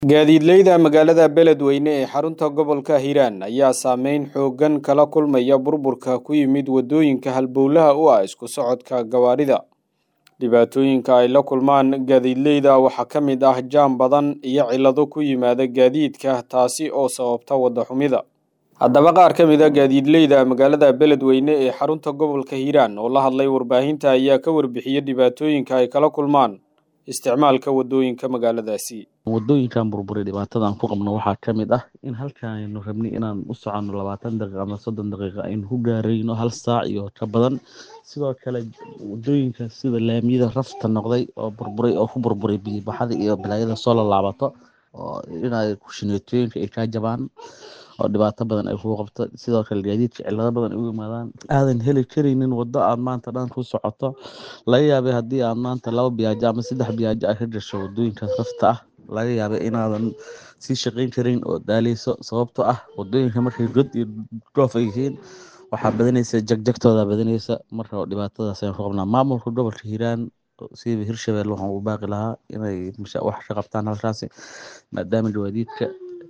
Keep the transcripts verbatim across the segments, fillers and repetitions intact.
gaadiidleyda magaalada Beledweyne ee xarunta gobolka Hiiraan ayaa saameyn xooggan kala kulmaya burburka ku yimid wadooyinka halbowlaha u ah isku socodka gawaarida. Dhibaatooyinka ay la kulmaan gaadiidleyda waxaa ka mid ah jaam badan iyo cillado ku yimaada gaadiidka taasi oo sababta wada xumida. Haddaba qaar ka mid ah gaadiidleyda magaalada Beledweyne ee xarunta gobolka Hiiraan oo la hadlay warbaahinta ayaa ka warbixiyay dhibaatooyinka ay kala kulmaan isticmaalka wadooyinka magaaladaasi. wadooyinkan burburay dhibaatadan ku qabno waxaa ka mid ah in halkaan aynu rabnay inaan u socono labaatan daqiiqo ama soddon daqiiqo aynu ku gaarayno hal saac iyo ka badan. sidoo kale wadooyinka sida laamiyada rafta noqday oo burburay oo ku burburay biyo baxada iyo balaayada soo laabato oo inay kushineetooyinka ay ka jabaan oo dhibaato badan ay ku qabto. sidoo kale gaadiidka cillado badan ugu yimaadaan aadan heli kareynin wado aad maanta dhan ku socoto. laga yaabay haddii aad maanta laba biyaajo ama saddex biyaajo ay ka gasho wadooyinka rafta ah laga yaabay inaadan sii shaqayn karin oo daaleyso sababtoo ah wadooyinka markay god iyo goof ay yihiin waxaa badanaysa jagjagtooda badanaysa. marka dhibaatadaas ayaan ku qabnaa. maamulka gobolka Hiiraan sida Hirshabelle waxaan u baaqi lahaa inay wax ka qabtaan halkaasi maadaama gaadiidka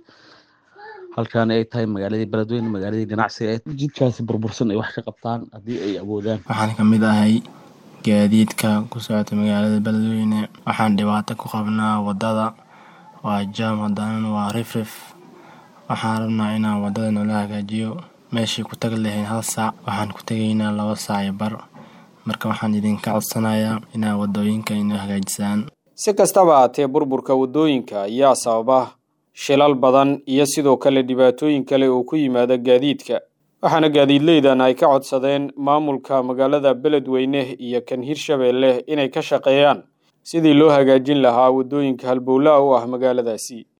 halkaan ay tahay magaaladii Beledweyne magaaladii ganacsiga ee jidkaasi burbursan ay wax ka qabtaan haddii ay awoodaan. waxaan ka mid ahay gaadiidka ku socota magaalada Beledweyne. waxaan dhibaato ku qabnaa wadada waa jaam haddana waa rifrif. waxaan rabnaa inaan wadada nala hagaajiyo meeshii ku tag lahayn hal saac waxaan ku tagaynaa laba saac iyo bar. marka waxaan idinka codsanayaa inaa wadooyinka inoo hagaajisaan. Si kastaba haatee burburka wadooyinka ayaa sababa shilal badan iyo sidoo kale dhibaatooyin kale oo ku yimaada gaadiidka. waxaana gaadiidleydan ay ka codsadeen maamulka magaalada Beledweyne iyo kan Hirshabelle inay ka shaqeeyaan sidii loo hagaajin lahaa wadooyinka halbowlaha u ah magaaladaasi.